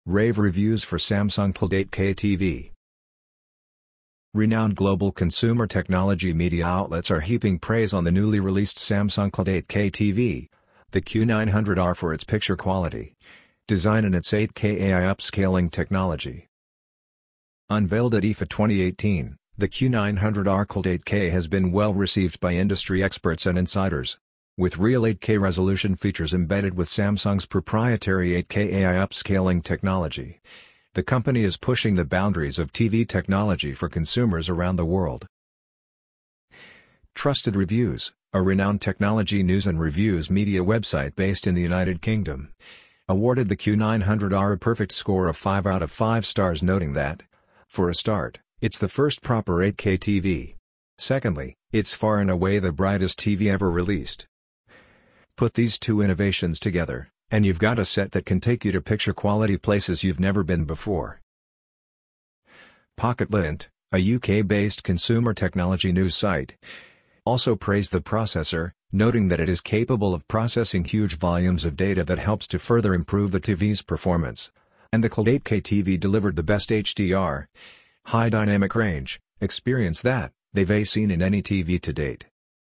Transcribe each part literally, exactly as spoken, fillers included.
Rave reviews for Samsung Cloud eight K T V. Renowned global consumer technology media outlets are heaping praise on the newly released Samsung Cloud eight K T V, the Q nine hundred R, for its picture quality, design and its eight K A I upscaling technology. Unveiled at I F A twenty eighteen, the Q nine hundred R Cloud eight K has been well received by industry experts and insiders. With real eight K resolution features embedded with Samsung's proprietary eight K A I upscaling technology, the company is pushing the boundaries of T V technology for consumers around the world. Trusted Reviews, a renowned technology news and reviews media website based in the United Kingdom, awarded the Q nine hundred R a perfect score of five out of five stars, noting that, for a start, it's the first proper eight K T V. Secondly, it's far and away the brightest T V ever released. Put these two innovations together, and you've got a set that can take you to picture quality places you've never been before. PocketLint, a U K-based consumer technology news site, also praised the processor, noting that it is capable of processing huge volumes of data that helps to further improve the T V's performance, and the Cloud eight K T V delivered the best H D R, high dynamic range, experience that they've seen in any T V to date.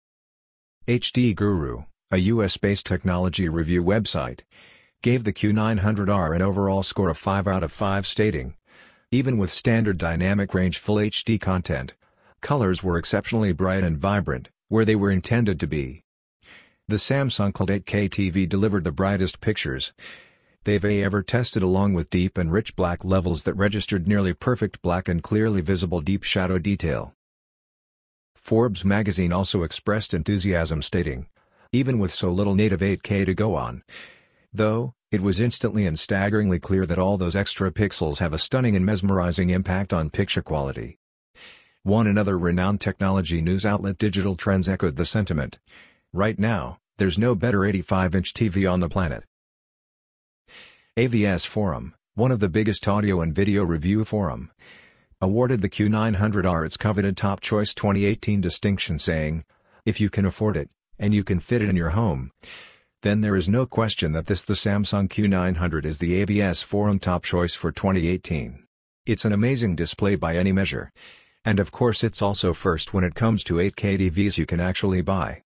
H D Guru, a U S-based technology review website, gave the Q nine hundred R an overall score of five out of five, stating, "Even with standard dynamic range Full H D content, colors were exceptionally bright and vibrant, where they were intended to be. The Samsung Cloud eight K T V delivered the brightest pictures they've ever tested, along with deep and rich black levels that registered nearly perfect black and clearly visible deep shadow detail." Forbes magazine also expressed enthusiasm, stating, "Even with so little native eight K to go on, though, it was instantly and staggeringly clear that all those extra pixels have a stunning and mesmerizing impact on picture quality." One another renowned technology news outlet, Digital Trends, echoed the sentiment. "Right now, there's no better eighty-five inch T V on the planet." A V S Forum, one of the biggest audio and video review forum, awarded the Q nine hundred R its coveted Top Choice twenty eighteen distinction, saying, "If you can afford it, and you can fit it in your home, then there is no question that this the Samsung Q nine hundred is the A V S Forum Top Choice for twenty eighteen. It's an amazing display by any measure. And of course it's also first when it comes to eight K T Vs you can actually buy."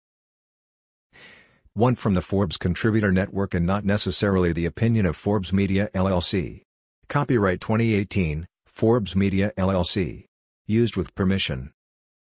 One from the Forbes Contributor Network and not necessarily the opinion of Forbes Media L L C. Copyright twenty eighteen, Forbes Media L L C. Used with permission.